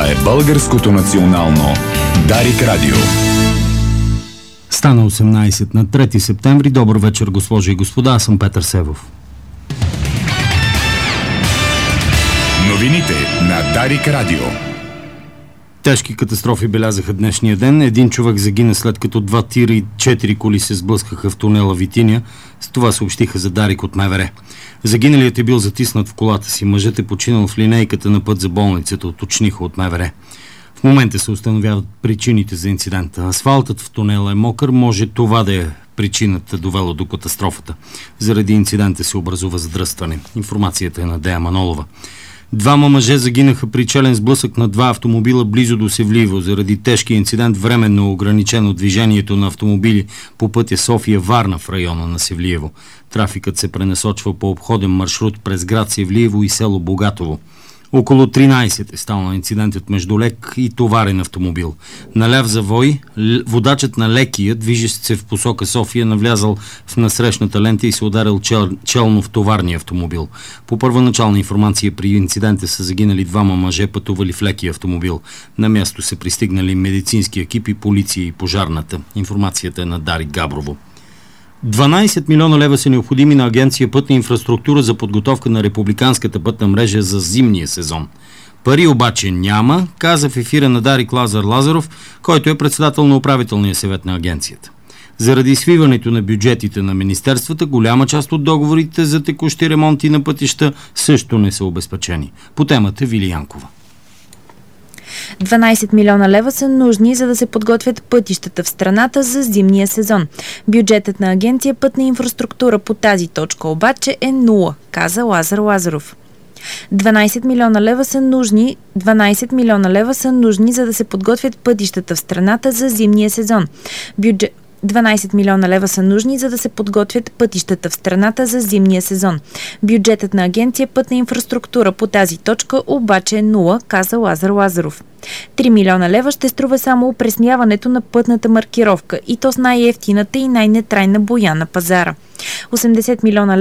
Това е Българското национално Дарик Радио. Стана 18 на 3 септември. Добър вечер, госпожи и господа. Аз съм Петър Севов. Новините на Дарик Радио. Тежки катастрофи белязаха днешния ден. Един човек загина след като 2 тира и 4 коли се сблъскаха в тунела Витиня. С това съобщиха за Дарик от МВР. Загиналият е бил затиснат в колата си. Мъжът е починал в линейката на път за болницата, уточниха от МВР. В момента се установяват причините за инцидента. Асфалтът в тунела е мокър, може това да е причината довела до катастрофата. Заради инцидента се образува задръстване. Информацията е на Дея Манолова. 2 мъже загинаха при челен сблъсък на 2 автомобила близо до Севлиево. Заради тежкия инцидент временно ограничено движението на автомобили по пътя София-Варна в района на Севлиево. Трафикът се пренасочва по обходен маршрут през град Севлиево и село Богатово. Около 13 е станал инцидентът между лек и товарен автомобил. На ляв завой, водачът на лекия, движещ се в посока София, навлязал в насрещната лента и се ударил челно в товарния автомобил. По първоначална информация при инцидента са загинали 2 мъже, пътували в лекия автомобил. На място са пристигнали медицински екипи, полиция и пожарната. Информацията е на Дарик Габрово. 12 милиона лева са необходими на Агенция Пътна инфраструктура за подготовка на републиканската пътна мрежа за зимния сезон. Пари обаче няма, каза в ефира на Дарик Лазар Лазаров, който е председател на управителния съвет на агенцията. Заради свиването на бюджетите на министерствата, голяма част от договорите за текущи ремонти на пътища също не са обезпечени. По темата Вили Янкова. 12 милиона лева са нужни, за да се подготвят пътищата в страната за зимния сезон. Бюджетът на Агенция Пътна инфраструктура по тази точка обаче е 0, каза Лазар Лазаров. 12 милиона лева са нужни, за да се подготвят пътищата в страната за зимния сезон. 12 милиона лева са нужни, за да се подготвят пътищата в страната за зимния сезон. Бюджетът на Агенция Пътна инфраструктура по тази точка обаче е 0, каза Лазар Лазаров. 3 милиона лева ще струва само опресняването на пътната маркировка, и то с най-евтината и най-нетрайна боя на пазара. 80 милиона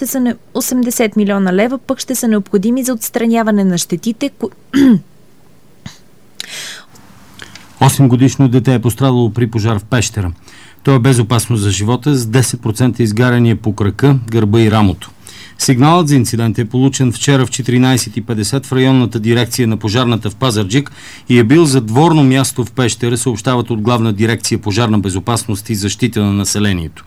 лева пък ще са необходими за отстраняване на щетите, 8-годишно дете е пострадало при пожар в Пещера. То е безопасно за живота с 10% изгаряния по крака, гърба и рамото. Сигналът за инцидент е получен вчера в 14:50 в районната дирекция на пожарната в Пазарджик и е бил за дворно място в Пещера, съобщават от Главна дирекция пожарна безопасност и защита на населението.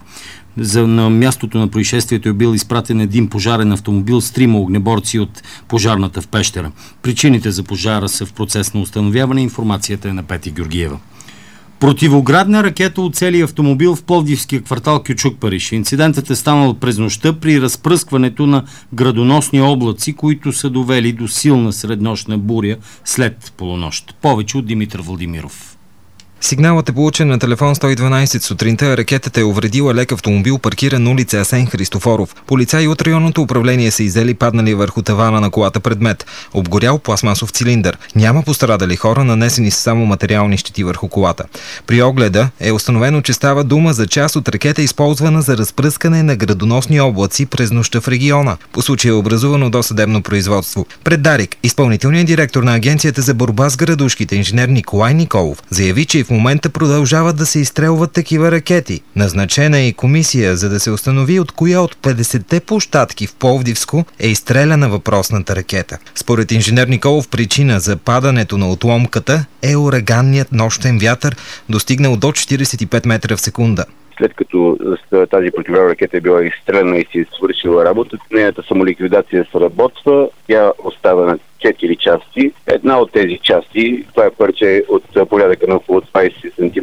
На мястото на происшествието е бил изпратен един пожарен автомобил с 3 огнеборци от пожарната в Пещера. Причините за пожара са в процес на установяване. Информацията е на Пети Георгиева. Противоградна ракета оцели автомобил в пловдивския квартал Кючук, Париж. Инцидентът е станал през нощта при разпръскването на градоносни облаци, които са довели до силна среднощна буря след полунощ. Повече от Димитър Владимиров. Сигналът е получен на телефон 112 сутринта. Ракетата е увредила лек автомобил, паркиран на улица Асен Христофоров. Полицаи от районното управление са иззели паднали върху тавана на колата предмет. Обгорял пластмасов цилиндър. Няма пострадали хора, нанесени са само материални щети върху колата. При огледа е установено, че става дума за част от ракета, използвана за разпръскане на градоносни облаци през нощта в региона. По случая е образувано досъдебно производство. Пред Дарик, изпълнителният директор на Агенцията за борба с градушките, инженер Николай Николов, заяви, че в момента продължават да се изстрелват такива ракети. Назначена е и комисия, за да се установи от коя от 50-те площадки в Пловдивско е изстреляна въпросната ракета. Според инженер Николов, причина за падането на отломката е ураганният нощен вятър, достигнал до 45 метра в секунда. След като тази противоградна ракета е била изстреляна и си е свършила работа, нейната самоликвидация сработва. Тя остава на 4 части. Една от тези части, това е парче от порядъка на около 20 см,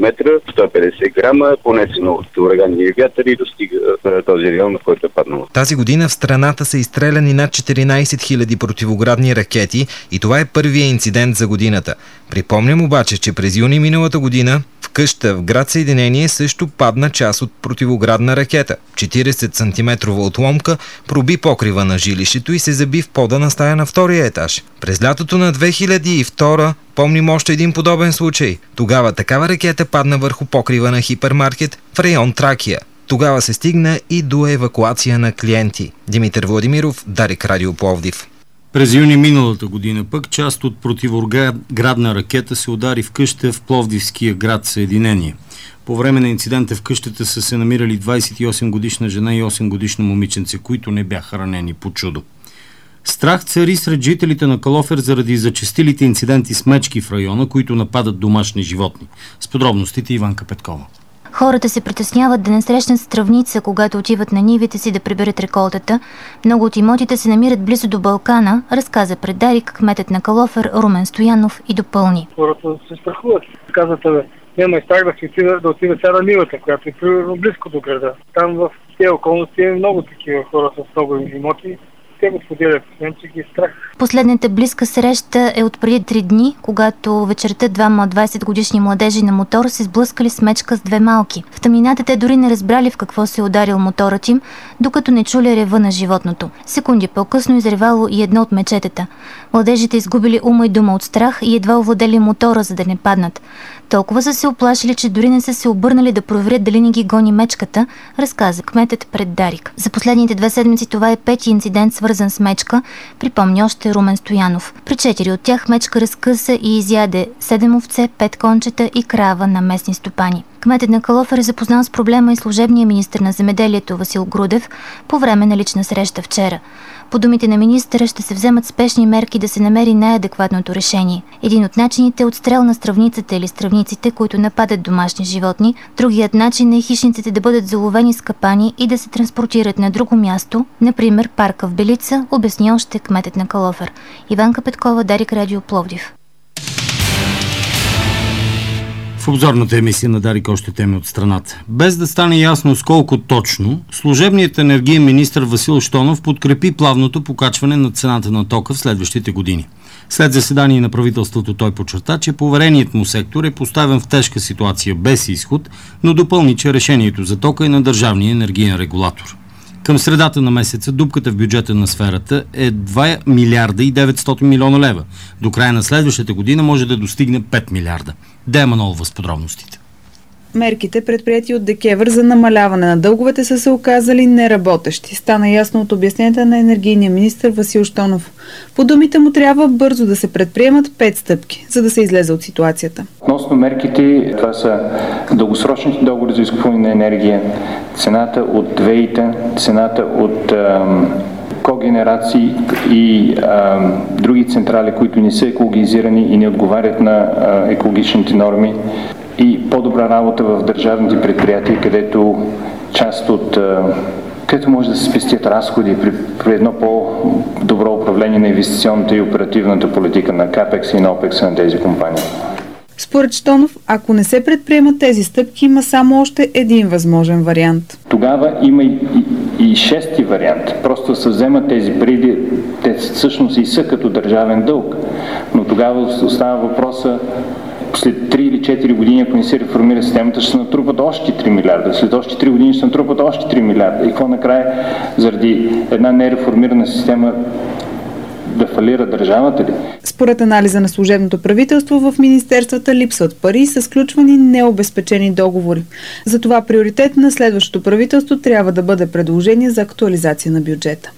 150 грама, понесено от ураганния вятър и достига този район, на който е паднало. Тази година в страната са изстреляни над 14 000 противоградни ракети и това е първият инцидент за годината. Припомням обаче, че през юни миналата година в къща в град Съединение също падна част от противоградна ракета. 40 см отломка проби покрива на жилището и се заби в пода на стая на втория етаж. През лятото на 2002 помним още един подобен случай. Тогава такава ракета падна върху покрива на хипермаркет в район Тракия. Тогава се стигна и до евакуация на клиенти. Димитър Владимиров, Дарик Радио Пловдив. През юни миналата година пък част от противоградна ракета се удари в къща в пловдивския град Съединение. По време на инцидента в къщата са се намирали 28-годишна жена и 8-годишно момиченце, които не бяха ранени по чудо. Страх цари сред жителите на Калофер заради зачестилите инциденти с мечки в района, които нападат домашни животни. С подробностите Иванка Петкова. Хората се притесняват да не срещнат стръвница, когато отиват на нивите си да приберат реколтата. Много от имотите се намират близо до Балкана, разказа пред Дарик кметът на Калофер Румен Стоянов и допълни. Хората се страхуват. Казват, няма и страх да отиде сега на нивата, която е примерно близко до града. Там в тези околности е много такива хора с много имоти. Те го споделят с мен, че ги е страх. Последната близка среща е от преди 3 дни, когато вечерта двама 20-годишни младежи на мотор се сблъскали с мечка с 2 малки. В тъмнината те дори не разбрали в какво се е ударил моторът им, докато не чули рева на животното. Секунди по-късно изревало и едно от мечетата. Младежите изгубили ума и дума от страх и едва овладели мотора, за да не паднат. Толкова са се оплашили, че дори не са се обърнали да проверят дали не ги гони мечката, разказа кметът пред Дарик. За последните 2 седмици това е 5-ти инцидент, свързан с мечка, припомни още Румен Стоянов. При 4 от тях мечка разкъса и изяде 7 овце, 5 кончета и крава на местни стопани. Кметът на Калофер е запознал с проблема и служебния министър на земеделието Васил Грудев по време на лична среща вчера. По думите на министъра ще се вземат спешни мерки да се намери най-адекватното решение. Един от начините е отстрел на стръвницата или стръвниците, които нападат домашни животни. Другият начин е хищниците да бъдат заловени с капани и да се транспортират на друго място, например парка в Белица, обясни още кметът на Калофер. Иванка Петкова, Дарик Радио, Пловдив. В обзорната емисия на Дарик още теми от страната. Без да стане ясно с колко точно, служебният енергиен министър Васил Щонов подкрепи плавното покачване на цената на тока в следващите години. След заседание на правителството той подчерта, че повереният му сектор е поставен в тежка ситуация без изход, но допълни, че решението за тока е на държавния енергиен регулатор. Към средата на месеца дупката в бюджета на сферата е 2 милиарда и 900 милиона лева. До края на следващата година може да достигне 5 милиарда. Дея Манолова с подробностите. Мерките, предприети от ДКЕВР за намаляване на дълговете, са се оказали неработещи. Стана ясно от обясненията на енергийния министър Васил Щонов. По думите му трябва бързо да се предприемат 5 стъпки, за да се излезе от ситуацията. Относно мерките, това са дългосрочните договори за изкупуване на енергия, цената от ВЕИ-та, цената от когенерации и други централи, които не са екологизирани и не отговарят на екологичните норми, и по-добра работа в държавните предприятия, където част от където може да се спестят разходи при едно по-добро управление на инвестиционната и оперативната политика на КАПЕКС и на ОПЕКС на тези компании. Според Щонов, ако не се предприемат тези стъпки, има само още един възможен вариант. Тогава има и шести вариант. Просто се вземат тези пари, те всъщност и са като държавен дълг, но тогава остава въпроса след 3 или 4 години, ако не се реформира системата, ще се натрупат още 3 милиарда. След още 3 години ще се натрупат още 3 милиарда. И какво накрая, заради една нереформирана система, да фалира държавата ли? Според анализа на служебното правителство, в министерствата липсват пари и са сключвани необезпечени договори. Затова приоритет на следващото правителство трябва да бъде предложение за актуализация на бюджета.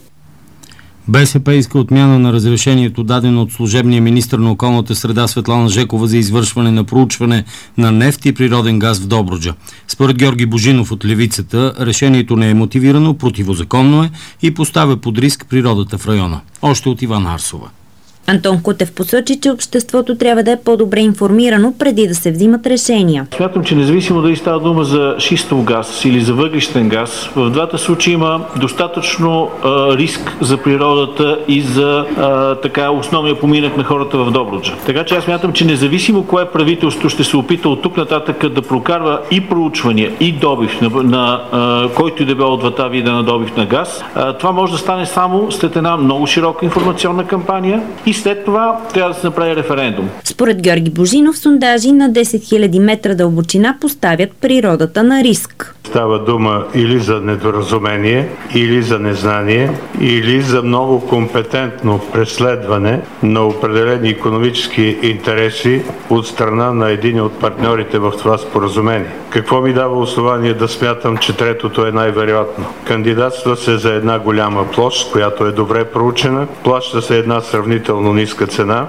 БСП иска отмяна на разрешението, дадено от служебния министър на околната среда Светлана Жекова за извършване на проучване на нефт и природен газ в Добруджа. Според Георги Божинов от Левицата, решението не е мотивирано, противозаконно е и поставя под риск природата в района. Още от Ивана Арсова. Антон Кутев посочи, че обществото трябва да е по-добре информирано преди да се взимат решения. Смятам, че независимо дали става дума за шистов газ или за въглищен газ, в двата случая има достатъчно риск за природата и за основния поминък на хората в Добруджа. Така че аз смятам, че независимо кое правителство ще се опита от тук нататък да прокарва и проучвания, и добив на който и да било от двата вида на добив на газ, това може да стане само след една много широка информационна кампания и след това трябва да се направи референдум. Според Георги Божинов, сондажи на 10 000 метра дълбочина поставят природата на риск. Става дума или за недоразумение, или за незнание, или за много компетентно преследване на определени икономически интереси от страна на един от партньорите в това споразумение. Какво ми дава основание да смятам, че третото е най-вероятно? Кандидатства се за една голяма площ, която е добре проучена, плаща се една сравнително ниска цена.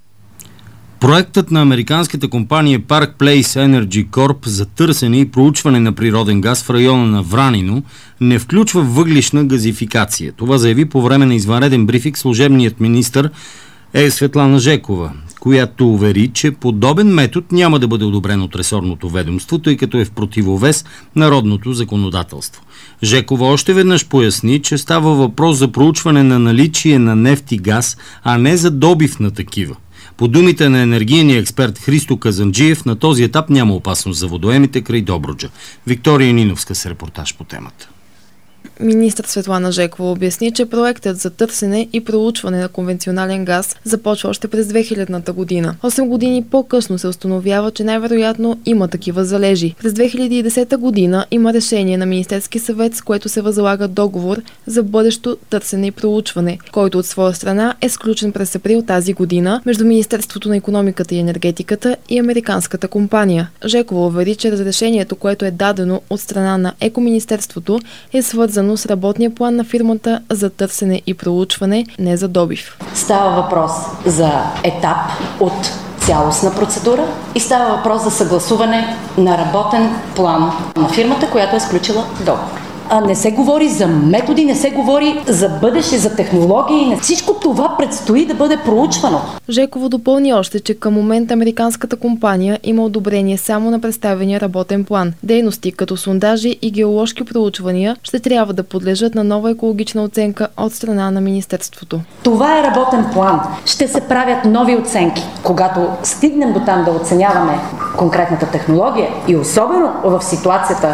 Проектът на американската компания Park Place Energy Corp за търсене и проучване на природен газ в района на Вранино не включва въглищна газификация. Това заяви по време на извънреден брифинг служебният министър Светлана Жекова, която увери, че подобен метод няма да бъде одобрен от ресорното ведомство, тъй като е в противовес народното законодателство. Жекова още веднъж поясни, че става въпрос за проучване на наличие на нефт и газ, а не за добив на такива. По думите на енергийния експерт Христо Казанджиев, на този етап няма опасност за водоемите край Добруджа. Виктория Ниновска с репортаж по темата. Министър Светлана Жекова обясни, че проектът за търсене и проучване на конвенционален газ започва още през 2000-та година. 8 години по-късно се установява, че най-вероятно има такива залежи. През 2010 година има решение на Министерски съвет, с което се възлага договор за бъдещо търсене и проучване, който от своя страна е сключен през април тази година между Министерството на икономиката и енергетиката и американската компания. Жекова увери, че разрешението, което е дадено от страна на Екоминистерството, е свързано с работния план на фирмата за търсене и проучване, не за добив. Става въпрос за етап от цялостна процедура и става въпрос за съгласуване на работен план на фирмата, която е сключила договор. Не се говори за методи, не се говори за бъдеще, за технологии. Всичко това предстои да бъде проучвано. Жекова допълни още, че към момента американската компания има одобрение само на представения работен план. Дейности като сондажи и геоложки проучвания ще трябва да подлежат на нова екологична оценка от страна на Министерството. Това е работен план. Ще се правят нови оценки. Когато стигнем до там да оценяваме конкретната технология и особено в ситуацията,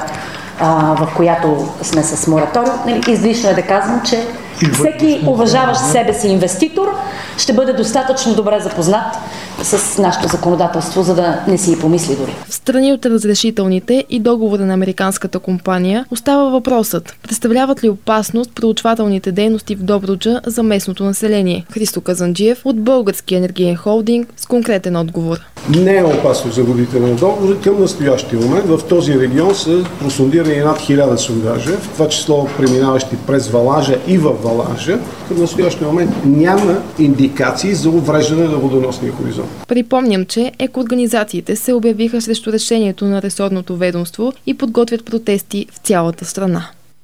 в която сме с мораториум, излишно е да казвам, че всеки уважаващ себе си инвеститор ще бъде достатъчно добре запознат с нашето законодателство, за да не си и помисли дори. В страни от разрешителните и договора на американската компания остава въпросът: представляват ли опасност проучвателните дейности в Добруджа за местното население? Христо Казанджиев от Български енергиен холдинг с конкретен отговор. Не е опасно за водите на Добруджа. Към настоящия момент в този регион са просондирани над 1000 сондажа, в това число преминаващи през Валажа и във Валажа. Към настоящия момент няма индикации за увреждане на водоносния хоризонт. Припомням, че екоорганизациите се обявиха срещу решението на ресорното ведомство и подготвят протести в цялата страна.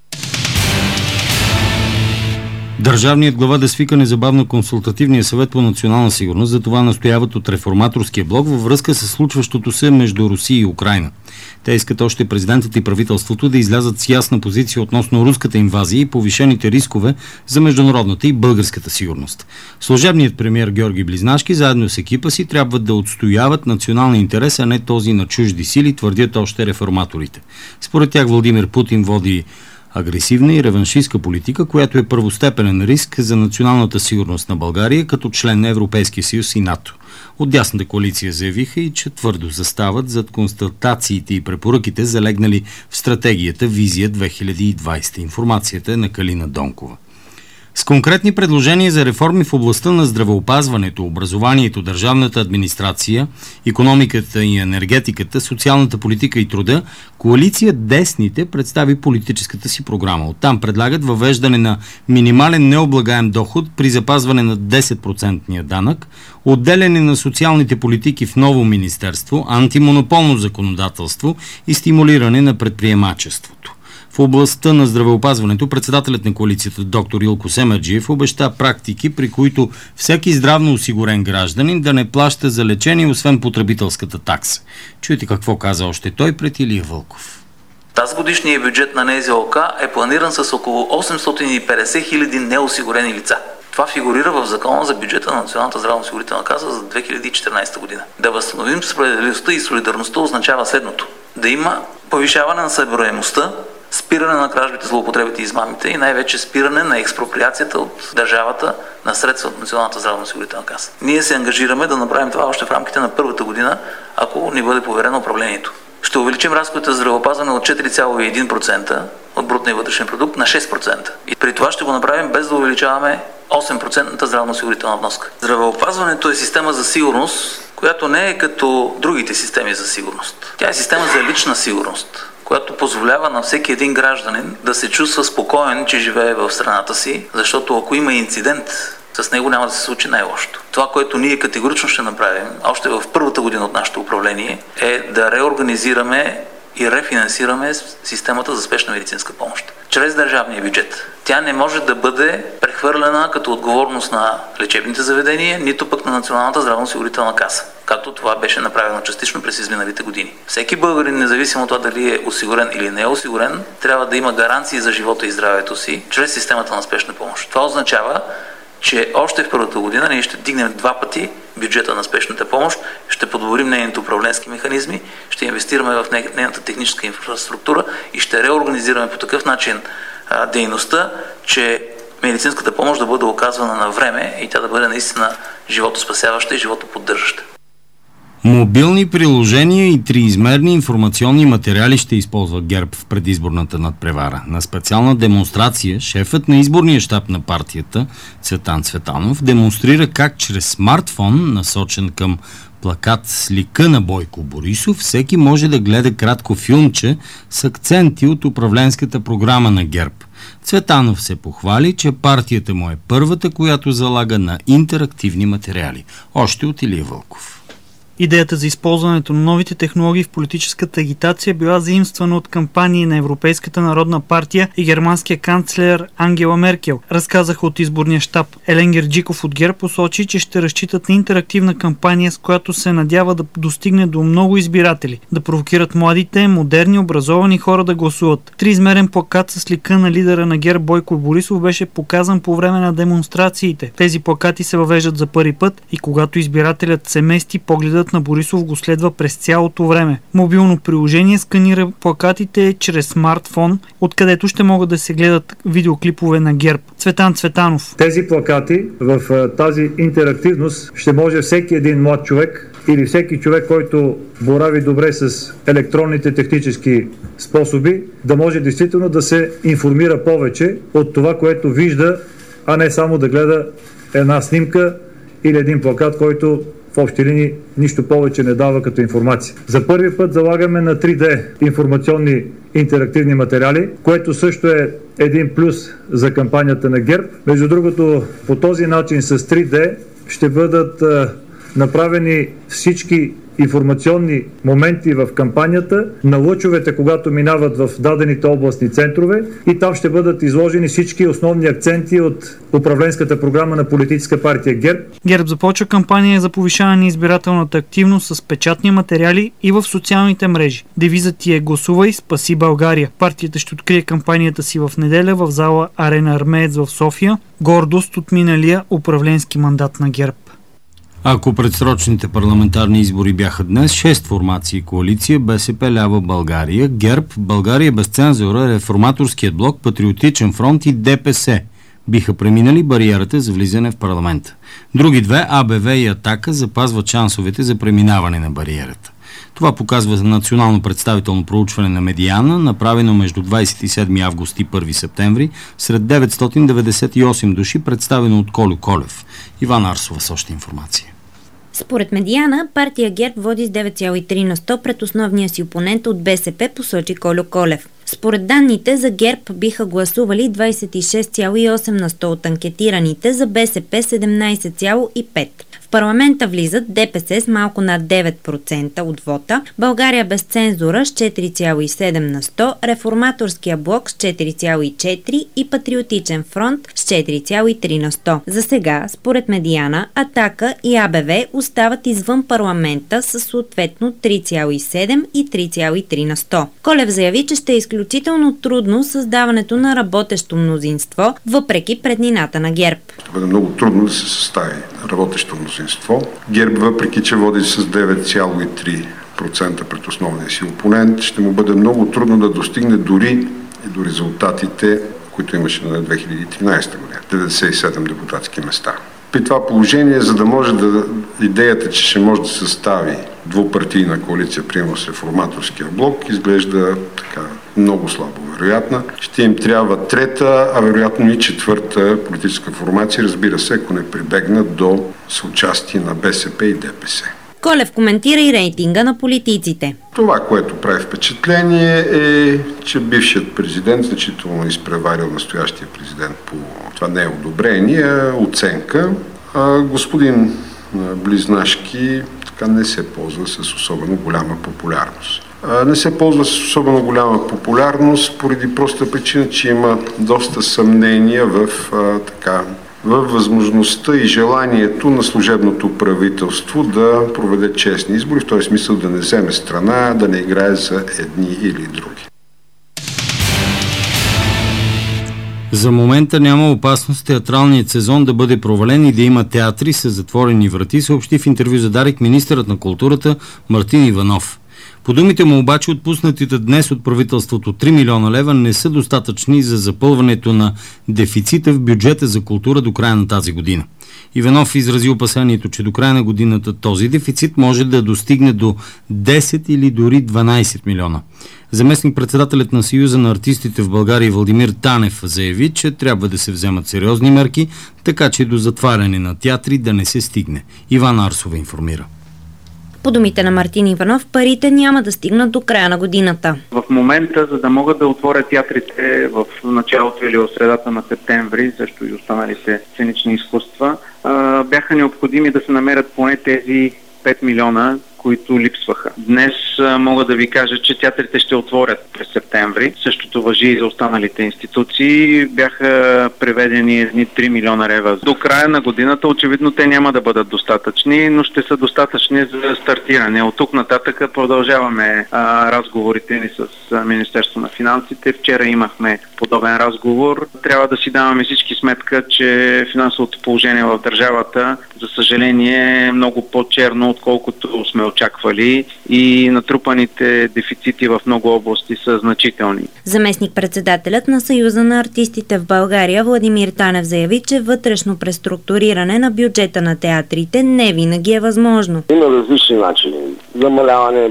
Държавният глава да свика незабавно консултативния съвет по национална сигурност, за това настояват от реформаторския блок във връзка с случващото се между Русия и Украйна. Те искат още президентът и правителството да излязат с ясна позиция относно руската инвазия и повишените рискове за международната и българската сигурност. Служебният премиер Георги Близнашки заедно с екипа си трябва да отстояват националния интерес, а не този на чужди сили, твърдят още реформаторите. Според тях Владимир Путин води агресивна и реваншистка политика, която е първостепенен риск за националната сигурност на България като член на Европейския съюз и НАТО. От дясната коалиция заявиха и че твърдо застават зад констатациите и препоръките, залегнали в стратегията Визия 2020. Информацията е на Калина Донкова. С конкретни предложения за реформи в областта на здравеопазването, образованието, държавната администрация, икономиката и енергетиката, социалната политика и труда, коалиция Десните представи политическата си програма. Оттам предлагат въвеждане на минимален необлагаем доход при запазване на 10% данък, отделяне на социалните политики в ново министерство, антимонополно законодателство и стимулиране на предприемачеството. В областта на здравеопазването председателят на коалицията доктор Илко Семерджиев обеща практики, при които всеки здравно осигурен гражданин да не плаща за лечение, освен потребителската такса. Чуйте какво каза още той пред Илия Вълков. Тази годишния бюджет на НЗОК е планиран с около 850 хиляди неосигурени лица. Това фигурира в Закона за бюджета на Националната здравноосигурителна каса за 2014 година. Да възстановим справедливостта и солидарността означава следното: да има повишаване на събираемостта, спиране на кражбите, злоупотребите и измамите и най-вече спиране на експроприацията от държавата на средства от Националната здравноосигурителна каса. Ние се ангажираме да направим това още в рамките на първата година, ако ни бъде поверено управлението. Ще увеличим разходите за здравеопазване от 4,1% от брутния вътрешен продукт на 6%. И при това ще го направим без да увеличаваме 8% здравноосигурителна вноска. Здравеопазването е система за сигурност, която не е като другите системи за сигурност. Тя е система за лична сигурност, която позволява на всеки един гражданин да се чувства спокоен, че живее в страната си, защото ако има инцидент, с него няма да се случи най-лошото. Това, което ние категорично ще направим, още в първата година от нашето управление, е да реорганизираме и рефинансираме системата за спешна медицинска помощ чрез държавния бюджет. Тя не може да бъде прехвърлена като отговорност на лечебните заведения, нито пък на Националната здравноосигурителна каса, както това беше направено частично през изминалите години. Всеки българин, независимо от това дали е осигурен или не е осигурен, трябва да има гаранции за живота и здравето си чрез системата на спешна помощ. Това означава, че още в първата година ние ще дигнем 2 пъти бюджета на спешната помощ, ще подобрим нейните управленски механизми, ще инвестираме в нейната техническа инфраструктура и ще реорганизираме по такъв начин дейността, че медицинската помощ да бъде оказвана на време и тя да бъде наистина животоспасяваща и животоподдържаща. Мобилни приложения и триизмерни информационни материали ще използва ГЕРБ в предизборната надпревара. На специална демонстрация шефът на изборния щаб на партията Цветан Цветанов демонстрира как чрез смартфон, насочен към плакат с лика на Бойко Борисов, всеки може да гледа кратко филмче с акценти от управленската програма на ГЕРБ. Цветанов се похвали, че партията му е първата, която залага на интерактивни материали. Още от Илия Вълков. Идеята за използването на новите технологии в политическата агитация била заимствана от кампании на Европейската народна партия и германския канцлер Ангела Меркел, разказаха от изборния щаб. Елен Герджиков от ГЕРБ посочи, че ще разчитат на интерактивна кампания, с която се надява да достигне до много избиратели, да провокират младите, модерни, образовани хора да гласуват. Триизмерен плакат с лика на лидера на ГЕРБ Бойко Борисов беше показан по време на демонстрациите. Тези плакати се въвеждат за първи път и когато избирателят се мести, погледът на Борисов го следва през цялото време. Мобилно приложение сканира плакатите чрез смартфон, откъдето ще могат да се гледат видеоклипове на ГЕРБ. Цветан Цветанов. Тези плакати в тази интерактивност ще може всеки един млад човек или всеки човек, който борави добре с електронните технически способи, да може действително да се информира повече от това, което вижда, а не само да гледа една снимка или един плакат, който в общи линии нищо повече не дава като информация. За първи път залагаме на 3D информационни интерактивни материали, което също е един плюс за кампанията на ГЕРБ. Между другото, по този начин с 3D ще бъдат направени всички информационни моменти в кампанията на лъчовете, когато минават в дадените областни центрове, и там ще бъдат изложени всички основни акценти от управленската програма на политическа партия ГЕРБ. ГЕРБ започва кампания за повишаване на избирателната активност с печатни материали и в социалните мрежи. Девизът ти е "Гласувай, спаси България". Партията ще открие кампанията си в неделя в зала Арена Армеец в София. Гордост от миналия управленски мандат на ГЕРБ. Ако предсрочните парламентарни избори бяха днес, 6 формации коалиция: БСП лява България, ГЕРБ, България без цензура, Реформаторският блок, Патриотичен фронт и ДПС биха преминали бариерата за влизане в парламента. Други две, АБВ и Атака, запазват шансовете за преминаване на бариерата. Това показва национално представително проучване на Медиана, направено между 27 август и 1 септември, сред 998 души, представено от Колю Колев. Иван Арсова с още информация. Според Медиана, партия ГЕРБ води с 9,3 на 100 пред основния си опонент от БСП, посочи Колю Колев. Според данните, за ГЕРБ биха гласували 26,8 на 100 от анкетираните, за БСП 17,5. В парламента влизат ДПС с малко над 9% от вота, България без цензура с 4,7 на 100, Реформаторския блок с 4,4 и Патриотичен фронт с 4,3 на 100. За сега, според Медиана, Атака и АБВ остават извън парламента с съответно 3,7 и 3,3 на 100. Колев заяви, че ще е изключително трудно създаването на работещо мнозинство, въпреки преднината на ГЕРБ. Ще бъде много трудно да се състави работещо мнозинство. ГЕРБ, въпреки че води с 9,3% пред основния си опонент, ще му бъде много трудно да достигне дори и до резултатите, които имаше на 2013 година. 97 депутатски места. При това положение, за да може идеята, че ще може да се състави двупартийна коалиция, примерно с реформаторския блок, изглежда така много слабо вероятна. Ще им трябва трета, а вероятно и четвърта политическа формация, разбира се, ако не прибегнат до съучастие на БСП и ДПС. Колев коментира и рейтинга на политиците. Това, което прави впечатление е, че бившият президент значително изпреварил настоящия президент по това не е одобрение, оценка. Господин Близнашки така не се ползва с особено голяма популярност. Не се ползва с особено голяма популярност поради проста причина, че има доста съмнения във възможността и желанието на служебното правителство да проведе честни избори, в този смисъл да не вземе страна, да не играе за едни или други. За момента няма опасност театралният сезон да бъде провален и да има театри с затворени врати, съобщи в интервю за Дарик министърът на културата Мартин Иванов. По думите му обаче отпуснатите днес от правителството 3 милиона лева не са достатъчни за запълването на дефицита в бюджета за култура до края на тази година. Иванов изрази опасението, че до края на годината този дефицит може да достигне до 10 или дори 12 милиона. Заместник-председателят на Съюза на артистите в България Владимир Танев заяви, че трябва да се вземат сериозни мерки, така че до затваряне на театри да не се стигне. Иван Арсова информира. По думите на Мартин Иванов, парите няма да стигнат до края на годината. В момента, за да могат да отворят театрите в началото или в средата на септември, също и останалите сценични изкуства, бяха необходими да се намерят поне тези 5 милиона, които липсваха. Днес мога да ви кажа, че театрите ще отворят през септември. Същото важи и за останалите институции. Бяха преведени едни 3 милиона лева. До края на годината очевидно те няма да бъдат достатъчни, но ще са достатъчни за стартиране. От тук нататък продължаваме разговорите ни с Министерство на финансите. Вчера имахме подобен разговор. Трябва да си даваме всички сметка, че финансовото положение в държавата, за съжаление, е много по-черно, отколкото сме очаквали и натрупаните дефицити в много области са значителни. Заместник-председателят на Съюза на артистите в България Владимир Танев заяви, че вътрешно преструктуриране на бюджета на театрите не винаги е възможно. Има различни начини. Замаляване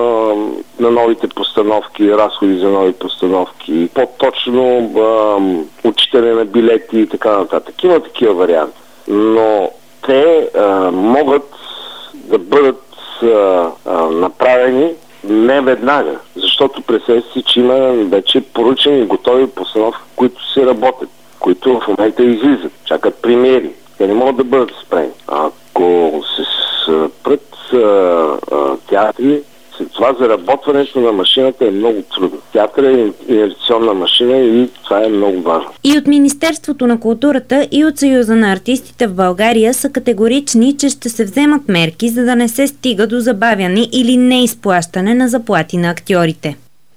на новите постановки, разходи за нови постановки, по-точно отчитане на билети и така нататък. Има такива варианти. Но те могат да бъдат направени не веднага, защото представете си, че има вече поръчани готови постановки, които се работят, които в момента излизат, чакат премиери. Те не могат да бъдат спрени. Ако се спрат театри, след това заработването на машината е много трудно. Театър е инерционна машина и това е много важно. И от Министерството на културата и от Съюза на артистите в България са категорични, че ще се вземат мерки, за да не се стига до забавяне или неизплащане на заплати на актьорите.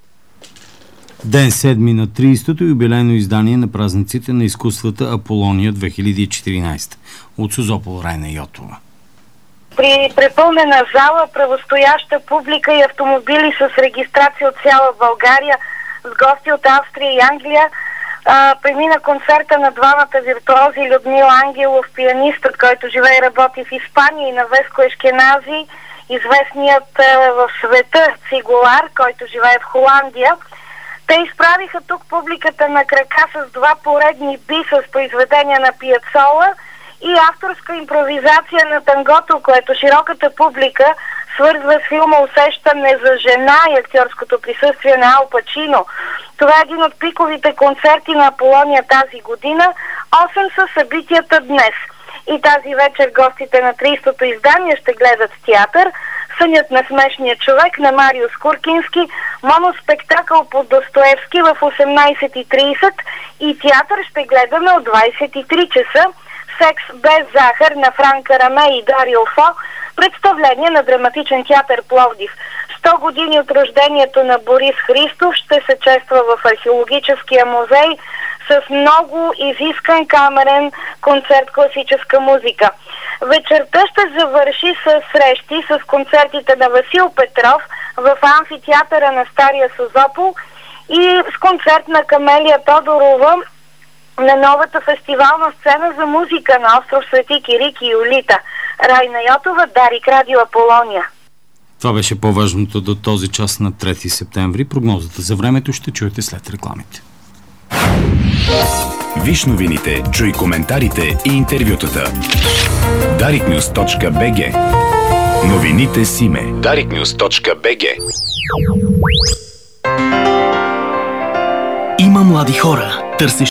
Ден 7 на 30-то юбилейно издание на празниците на изкуствата Аполония 2014. От Созопол, Райна Йотова. При препълнена зала, правостояща публика и автомобили с регистрация от цяла България, с гости от Австрия и Англия, премина концерта на двамата виртуози Людмила Ангелов, пианистът, който живее и работи в Испания, и на Веско Ешкенази, известният в света цигулар, който живее в Холандия. Те изправиха тук публиката на крака с два поредни биса с произведения на Пиацола и авторска импровизация на тангото, което широката публика свързва с филма "Усещане за жена" и актьорското присъствие на Ал Пачино. Това е един от пиковите концерти на Аполония тази година. 8 са събитията днес. И тази вечер гостите на 30-то издание ще гледат театър "Сънят на смешния човек" на Мариус Куркински, моноспектакъл по Достоевски в 18:30 и театър ще гледаме от 23 часа "Секс без захар" на Франк Караме и Дарио Фо, представление на Драматичен театър Пловдив. 100 години от рождението на Борис Христов ще се чества в Археологическия музей с много изискан камерен концерт класическа музика. Вечерта ще завърши с срещи с концертите на Васил Петров в амфитеатъра на Стария Созопол и с концерт на Камелия Тодорова на новата фестивална сцена за музика на остров Свети Кирик и Юлита. Райна Йотова, Дарик, Радио Аполония. Това беше по-важното до този час на 3 септември. Прогнозата за времето ще чуете след рекламите. Виж новините, чуй коментарите и интервютата. dariknews.bg. Новините с име. dariknews.bg. Има млади хора, търсещи